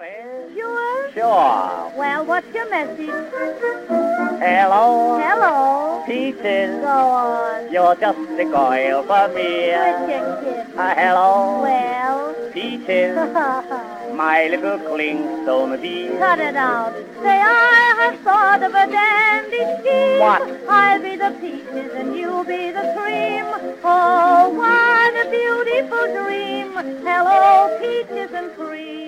it? Sure? Sure. Well, what's your message? Hello. Hello. Peaches. Go on. You're just the girl for me. Quit your kid. Hello. Well? Peaches. My little clingstone bee. Cut it out. Say I have thought of a dandy scheme. What? I'll be the peaches and you'll be the cream. Oh, what a beautiful dream. Hello, peaches and cream.